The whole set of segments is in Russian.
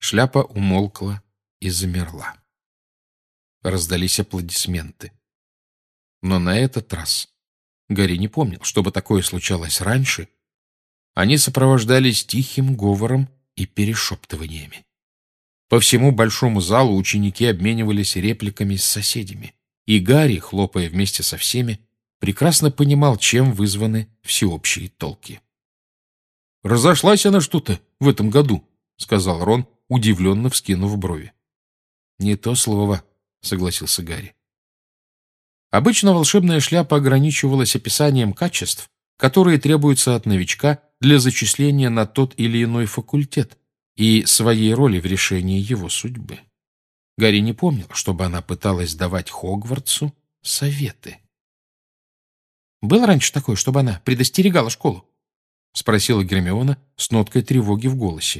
Шляпа умолкла и замерла. Раздались аплодисменты. Но на этот раз Гарри не помнил, чтобы такое случалось раньше. Они сопровождались тихим говором и перешептываниями. По всему большому залу ученики обменивались репликами с соседями, и Гарри, хлопая вместе со всеми, прекрасно понимал, чем вызваны всеобщие толки. «Разошлась она что-то в этом году», — сказал Рон, удивленно вскинув брови. «Не то слово», — согласился Гарри. Обычно волшебная шляпа ограничивалась описанием качеств, которые требуются от новичка для зачисления на тот или иной факультет и своей роли в решении его судьбы. Гарри не помнил, чтобы она пыталась давать Хогвартсу советы. «Было раньше такое, чтобы она предостерегала школу?» — спросила Гермиона с ноткой тревоги в голосе.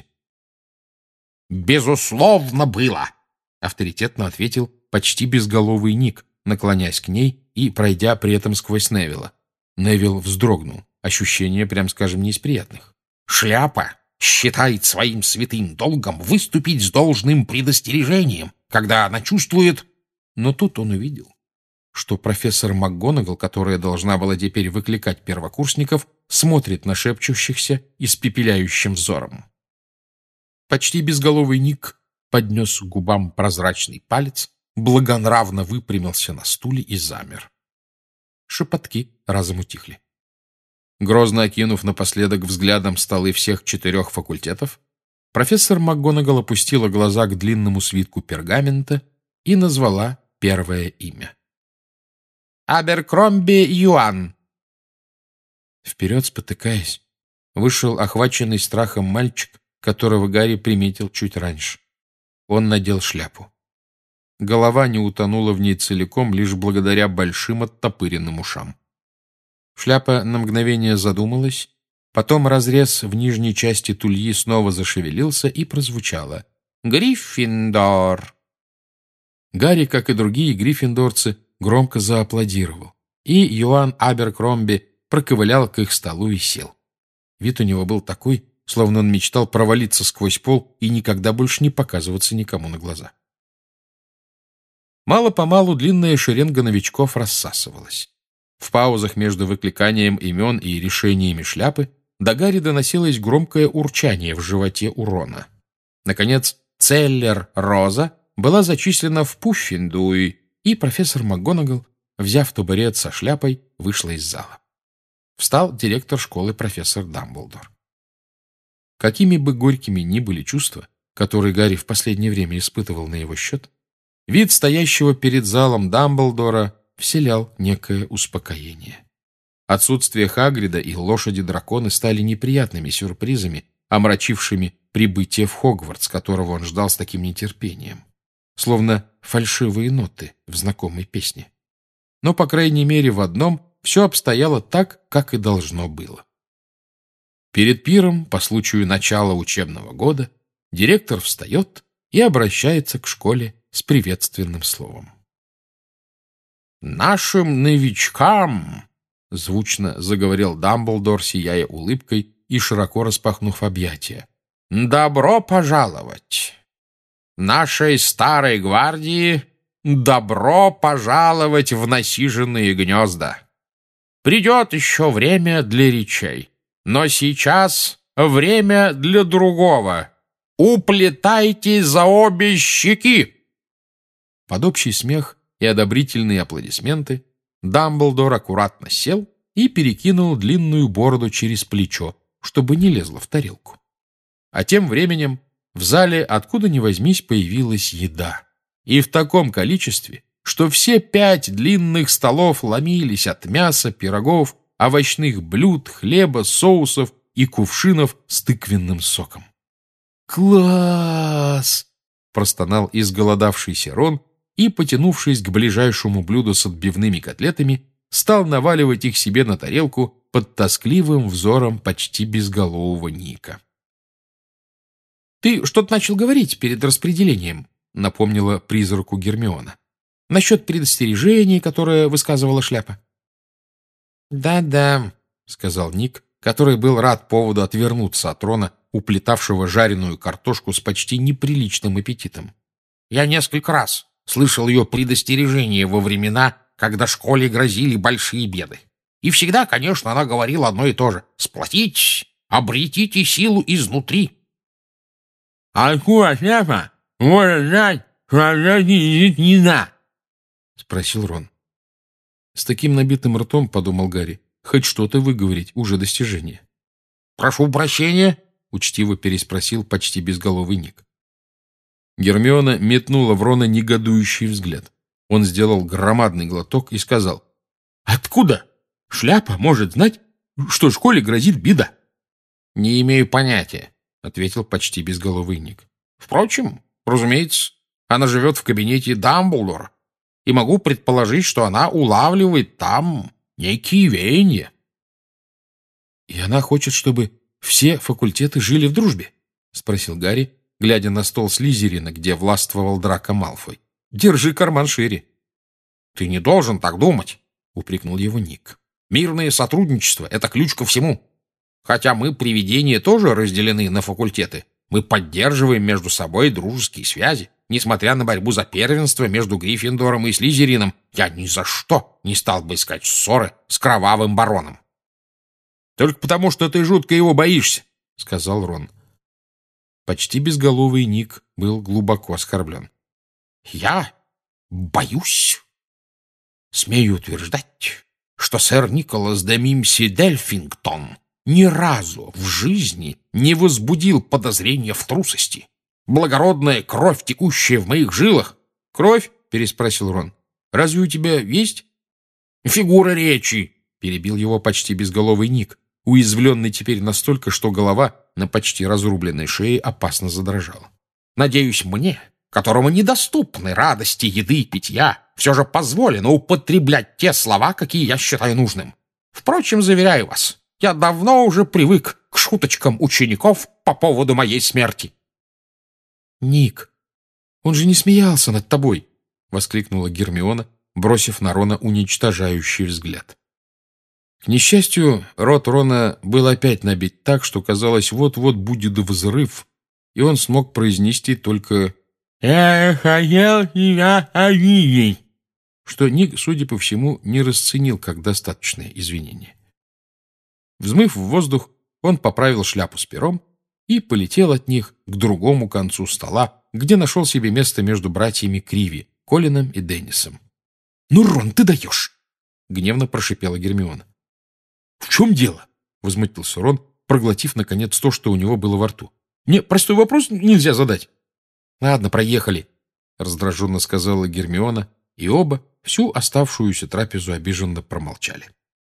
«Безусловно, было!» — авторитетно ответил почти безголовый Ник, наклоняясь к ней и пройдя при этом сквозь Невилла. Невилл вздрогнул. Ощущение, прям скажем, не из приятных. «Шляпа считает своим святым долгом выступить с должным предостережением, когда она чувствует...» Но тут он увидел, что профессор МакГонагал, которая должна была теперь выкликать первокурсников, смотрит на шепчущихся испепеляющим взором. Почти безголовый Ник поднес к губам прозрачный палец, благонравно выпрямился на стуле и замер. Шепотки разом утихли. Грозно окинув напоследок взглядом столы всех 4 факультетов, профессор МакГонагал опустила глаза к длинному свитку пергамента и назвала первое имя. «Аберкромби Юан». Вперед, спотыкаясь, вышел охваченный страхом мальчик, которого Гарри приметил чуть раньше. Он надел шляпу. Голова не утонула в ней целиком лишь благодаря большим оттопыренным ушам. Шляпа на мгновение задумалась, потом разрез в нижней части тульи снова зашевелился и прозвучало «Гриффиндор». Гарри, как и другие гриффиндорцы, громко зааплодировал, и Юан Аберкромби проковылял к их столу и сел. Вид у него был такой, словно он мечтал провалиться сквозь пол и никогда больше не показываться никому на глаза. Мало-помалу длинная шеренга новичков рассасывалась. В паузах между выкликанием имен и решениями шляпы до Гарри доносилось громкое урчание в животе у Рона. Наконец, Целлер Роза была зачислена в Пуффендуй, и профессор МакГонагал, взяв табурет со шляпой, вышла из зала. Встал директор школы профессор Дамблдор. Какими бы горькими ни были чувства, которые Гарри в последнее время испытывал на его счет, вид стоящего перед залом Дамблдора вселял некое успокоение. Отсутствие Хагрида и лошади-драконы стали неприятными сюрпризами, омрачившими прибытие в Хогвартс, которого он ждал с таким нетерпением, словно фальшивые ноты в знакомой песне. Но, по крайней мере, в одном все обстояло так, как и должно было. Перед пиром, по случаю начала учебного года, директор встает и обращается к школе с приветственным словом. «Нашим новичкам», — звучно заговорил Дамблдор, сияя улыбкой и широко распахнув объятия, — «добро пожаловать! Нашей старой гвардии добро пожаловать в насиженные гнезда! Придет еще время для речей, но сейчас время для другого. Уплетайте за обе щеки!» Под общий смех и одобрительные аплодисменты Дамблдор аккуратно сел и перекинул длинную бороду через плечо, чтобы не лезло в тарелку. А тем временем в зале, откуда ни возьмись, появилась еда. И в таком количестве, что все 5 длинных столов ломились от мяса, пирогов, овощных блюд, хлеба, соусов и кувшинов с тыквенным соком. «Класс!» — простонал изголодавшийся Рон и, потянувшись к ближайшему блюду с отбивными котлетами, стал наваливать их себе на тарелку под тоскливым взором почти безголового Ника. «Ты что-то начал говорить перед распределением», — напомнила призраку Гермиона. «Насчет предостережений, которое высказывала шляпа». «Да-да», — сказал Ник, который был рад поводу отвернуться от Рона, уплетавшего жареную картошку с почти неприличным аппетитом. «Я несколько раз слышал ее предостережение во времена, когда школе грозили большие беды. И всегда, конечно, она говорила одно и то же: сплотитесь, обретите силу изнутри». «Откуда шляпа может знать, что она не на?» — спросил Рон. С таким набитым ртом, подумал Гарри, хоть что-то выговорить уже достижение. «Прошу прощения», — учтиво переспросил почти безголовый Ник. Гермиона метнула в Рона негодующий взгляд. Он сделал громадный глоток и сказал: «Откуда шляпа может знать, что школе грозит беда?» «Не имею понятия», — ответил почти безголовый Ник. «Впрочем, разумеется, она живет в кабинете Дамблдора, и могу предположить, что она улавливает там некие веяния». «И она хочет, чтобы все факультеты жили в дружбе?» — спросил Гарри, глядя на стол Слизерина, где властвовал Драко Малфой. «Держи карман шире». «Ты не должен так думать», — упрекнул его Ник. «Мирное сотрудничество — это ключ ко всему. Хотя мы, привидения, тоже разделены на факультеты, мы поддерживаем между собой дружеские связи. Несмотря на борьбу за первенство между Гриффиндором и Слизерином, я ни за что не стал бы искать ссоры с кровавым бароном». «Только потому, что ты жутко его боишься», — сказал Рон. Почти безголовый Ник был глубоко оскорблен. «Я боюсь. Смею утверждать, что сэр Николас де Мимси Дельфингтон ни разу в жизни не возбудил подозрения в трусости. Благородная кровь, текущая в моих жилах». «Кровь?» — переспросил Рон. «Разве у тебя есть?» «Фигура речи», — перебил его почти безголовый Ник, уязвленный теперь настолько, что голова на почти разрубленной шее опасно задрожала. «Надеюсь, мне, которому недоступны радости еды и питья, все же позволено употреблять те слова, какие я считаю нужным. Впрочем, заверяю вас, я давно уже привык к шуточкам учеников по поводу моей смерти». «Ник, он же не смеялся над тобой!» — воскликнула Гермиона, бросив на Рона уничтожающий взгляд. К несчастью, рот Рона был опять набит так, что казалось, вот-вот будет взрыв, и он смог произнести только «Я хотел тебя обидеть», что Ник, судя по всему, не расценил как достаточное извинение. Взмыв в воздух, он поправил шляпу с пером и полетел от них к другому концу стола, где нашел себе место между братьями Криви, Колином и Деннисом. «Ну, Рон, ты даешь!» — гневно прошипела Гермиона. «В чем дело?» — возмутился Рон, проглотив, наконец, то, что у него было во рту. «Мне простой вопрос нельзя задать». «Ладно, проехали», — раздраженно сказала Гермиона, и оба всю оставшуюся трапезу обиженно промолчали.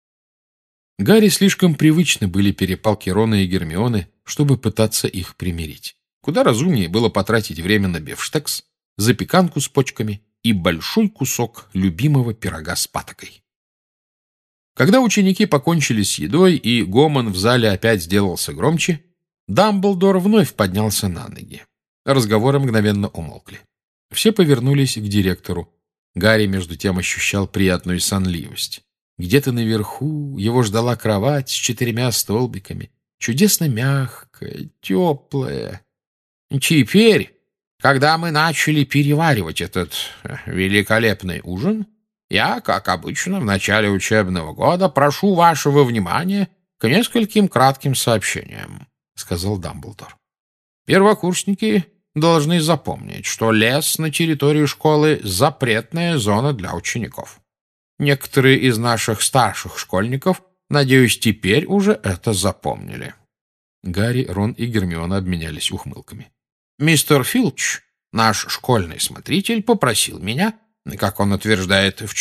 Гарри слишком привычны были перепалки Рона и Гермионы, чтобы пытаться их примирить. Куда разумнее было потратить время на бифштекс, запеканку с почками и большой кусок любимого пирога с патокой. Когда ученики покончили с едой и гомон в зале опять сделался громче, Дамблдор вновь поднялся на ноги. Разговоры мгновенно умолкли. Все повернулись к директору. Гарри, между тем, ощущал приятную сонливость. Где-то наверху его ждала кровать с 4 столбиками, чудесно мягкая, теплая. «Теперь, когда мы начали переваривать этот великолепный ужин, я, как обычно, в начале учебного года прошу вашего внимания к нескольким кратким сообщениям», — сказал Дамблдор. «Первокурсники должны запомнить, что лес на территории школы — запретная зона для учеников. Некоторые из наших старших школьников, надеюсь, теперь уже это запомнили». Гарри, Рон и Гермиона обменялись ухмылками. «Мистер Филч, наш школьный смотритель, попросил меня, как он утверждает в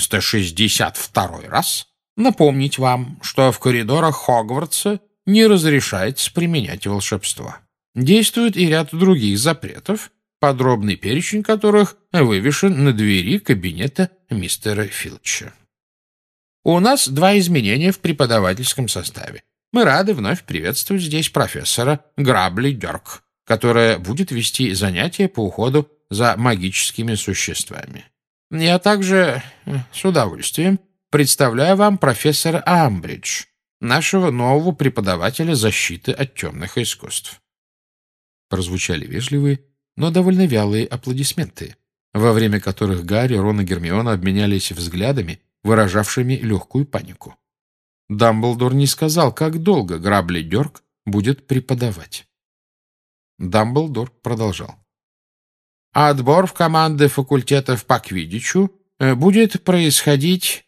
462 раз, напомнить вам, что в коридорах Хогвартса не разрешается применять волшебство. Действует и ряд других запретов, подробный перечень которых вывешен на двери кабинета мистера Филча. У нас 2 изменения в преподавательском составе. Мы рады вновь приветствовать здесь профессора Грабли-Дёрк, которая будет вести занятия по уходу за магическими существами. Я также с удовольствием представляю вам профессора Амбридж, нашего нового преподавателя защиты от темных искусств». Прозвучали вежливые, но довольно вялые аплодисменты, во время которых Гарри, Рон и Гермиона обменялись взглядами, выражавшими легкую панику. Дамблдор не сказал, как долго Грабли-Дёрк будет преподавать. Дамблдор продолжал. «Отбор в команды факультетов по квиддичу будет происходить...»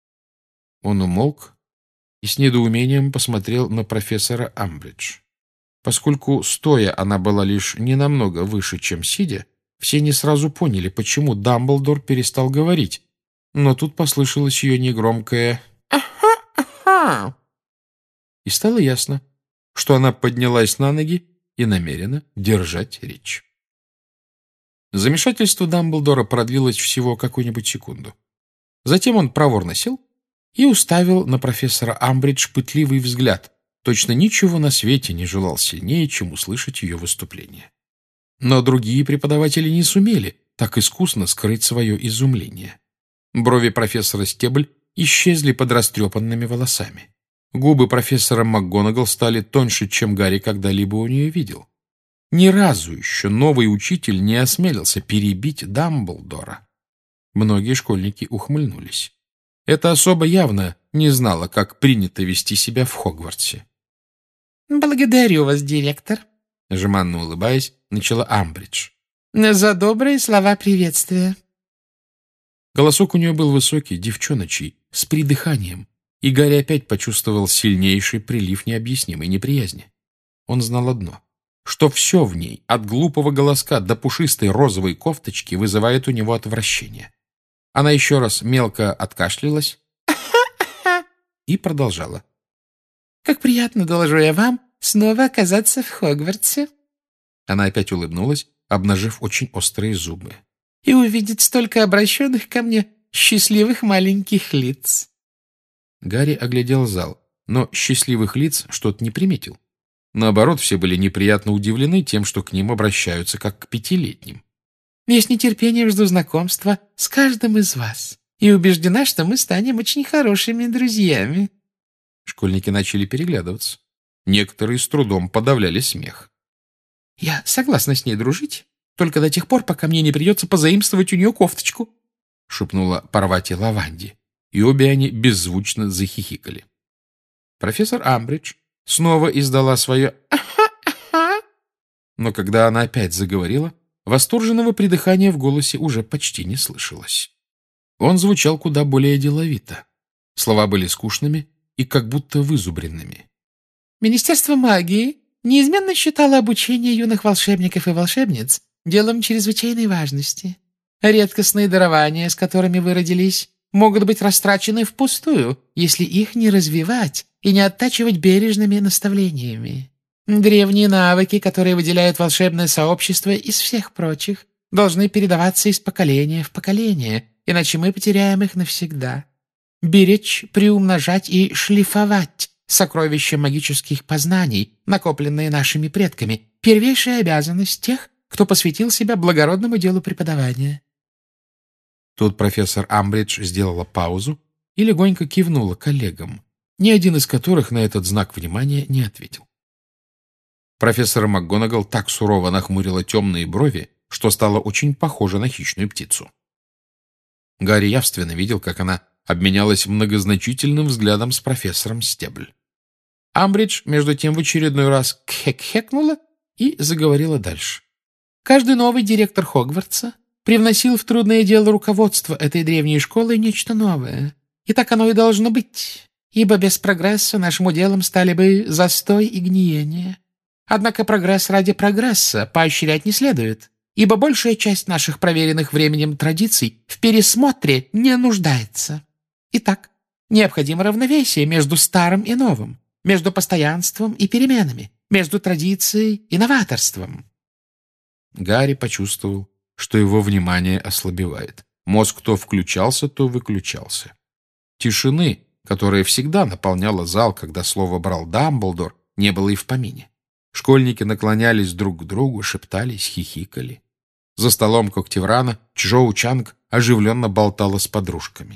Он умолк и с недоумением посмотрел на профессора Амбридж. Поскольку стоя она была лишь ненамного выше, чем сидя, все не сразу поняли, почему Дамблдор перестал говорить, но тут послышалось ее негромкое «Ага-ага». И стало ясно, что она поднялась на ноги и намерена держать речь. Замешательство Дамблдора продлилось всего какую-нибудь секунду. Затем он проворно сел и уставил на профессора Амбридж пытливый взгляд. Точно ничего на свете не желал сильнее, чем услышать ее выступление. Но другие преподаватели не сумели так искусно скрыть свое изумление. Брови профессора Стебль исчезли под растрепанными волосами. Губы профессора МакГонагал стали тоньше, чем Гарри когда-либо у нее видел. Ни разу еще новый учитель не осмелился перебить Дамблдора. Многие школьники ухмыльнулись. Эта особа явно не знала, как принято вести себя в Хогвартсе. «Благодарю вас, директор», — жеманно улыбаясь, начала Амбридж. «за добрые слова приветствия». Голосок у нее был высокий, девчоночий, с придыханием, и Гарри опять почувствовал сильнейший прилив необъяснимой неприязни. Он знал одно, что все в ней, от глупого голоска до пушистой розовой кофточки, вызывает у него отвращение. Она еще раз мелко откашлялась и продолжала. «Как приятно, доложу я вам, снова оказаться в Хогвартсе». Она опять улыбнулась, обнажив очень острые зубы. «И увидеть столько обращенных ко мне счастливых маленьких лиц». Гарри оглядел зал, но счастливых лиц что-то не приметил. Наоборот, все были неприятно удивлены тем, что к ним обращаются как к 5-летним. «Я с нетерпением жду знакомства с каждым из вас и убеждена, что мы станем очень хорошими друзьями». Школьники начали переглядываться. Некоторые с трудом подавляли смех. «Я согласна с ней дружить, только до тех пор, пока мне не придется позаимствовать у нее кофточку», — шепнула Парвати Лаванди, и обе они беззвучно захихикали. Профессор Амбридж снова издала свое «Аха-аха», но когда она опять заговорила, восторженного придыхания в голосе уже почти не слышалось. Он звучал куда более деловито. Слова были скучными и как будто вызубренными. «Министерство магии неизменно считало обучение юных волшебников и волшебниц делом чрезвычайной важности. Редкостные дарования, с которыми вы родились, могут быть растрачены впустую, если их не развивать и не оттачивать бережными наставлениями. Древние навыки, которые выделяют волшебное сообщество из всех прочих, должны передаваться из поколения в поколение, иначе мы потеряем их навсегда. Беречь, приумножать и шлифовать сокровища магических познаний, накопленные нашими предками, первейшая обязанность тех, кто посвятил себя благородному делу преподавания». Тут профессор Амбридж сделала паузу и легонько кивнула коллегам, ни один из которых на этот знак внимания не ответил. Профессор МакГонагал так сурово нахмурила темные брови, что стала очень похожа на хищную птицу. Гарри явственно видел, как она обменялась многозначительным взглядом с профессором Стебль. Амбридж, между тем, в очередной раз кхек-хекнула и заговорила дальше. «Каждый новый директор Хогвартса привносил в трудное дело руководства этой древней школы нечто новое. И так оно и должно быть, ибо без прогресса нашим уделом стали бы застой и гниение. Однако прогресс ради прогресса поощрять не следует, ибо большая часть наших проверенных временем традиций в пересмотре не нуждается. Итак, необходимо равновесие между старым и новым, между постоянством и переменами, между традицией и новаторством». Гарри почувствовал, что его внимание ослабевает. Мозг то включался, то выключался. Тишины, которая всегда наполняла зал, когда слово брал Дамблдор, не было и в помине. Школьники наклонялись друг к другу, шептались, хихикали. За столом Когтеврана Чжоу Чанг оживленно болтала с подружками.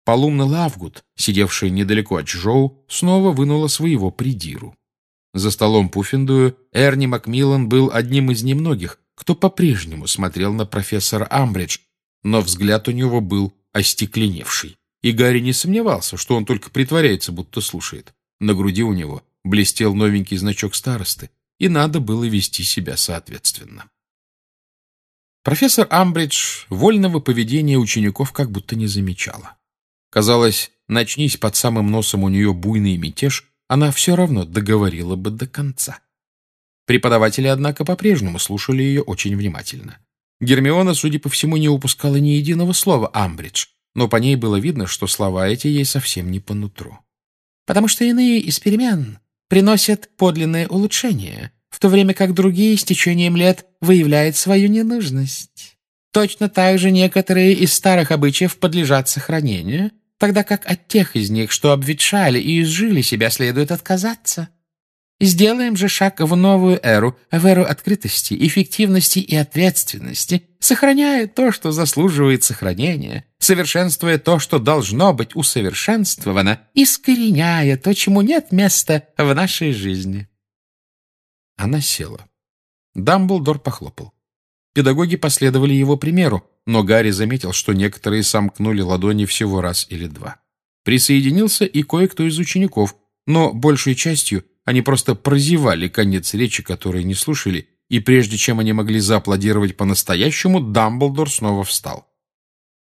Полумна Лавгуд, сидевшая недалеко от Джоу, снова вынула своего придиру. За столом Пуффендуя Эрни Макмиллан был одним из немногих, кто по-прежнему смотрел на профессора Амбридж, но взгляд у него был остекленевший. И Гарри не сомневался, что он только притворяется, будто слушает. На груди у него блестел новенький значок старосты, и надо было вести себя соответственно. Профессор Амбридж вольного поведения учеников как будто не замечала. Казалось, начнись под самым носом у нее буйный мятеж, она все равно договорила бы до конца. Преподаватели, однако, по-прежнему слушали ее очень внимательно. Гермиона, судя по всему, не упускала ни единого слова Амбридж, но по ней было видно, что слова эти ей совсем не по нутру. «Потому что иные из перемен приносят подлинное улучшение, в то время как другие с течением лет выявляют свою ненужность. Точно так же некоторые из старых обычаев подлежат сохранению, тогда как от тех из них, что обветшали и изжили себя, следует отказаться. Сделаем же шаг в новую эру, в эру открытости, эффективности и ответственности, сохраняя то, что заслуживает сохранения, совершенствуя то, что должно быть усовершенствовано, искореняя то, чему нет места в нашей жизни». Она села. Дамблдор похлопал. Педагоги последовали его примеру, но Гарри заметил, что некоторые сомкнули ладони всего раз или два. Присоединился и кое-кто из учеников, но большей частью они просто прозевали конец речи, который не слушали, и прежде чем они могли зааплодировать по-настоящему, Дамблдор снова встал.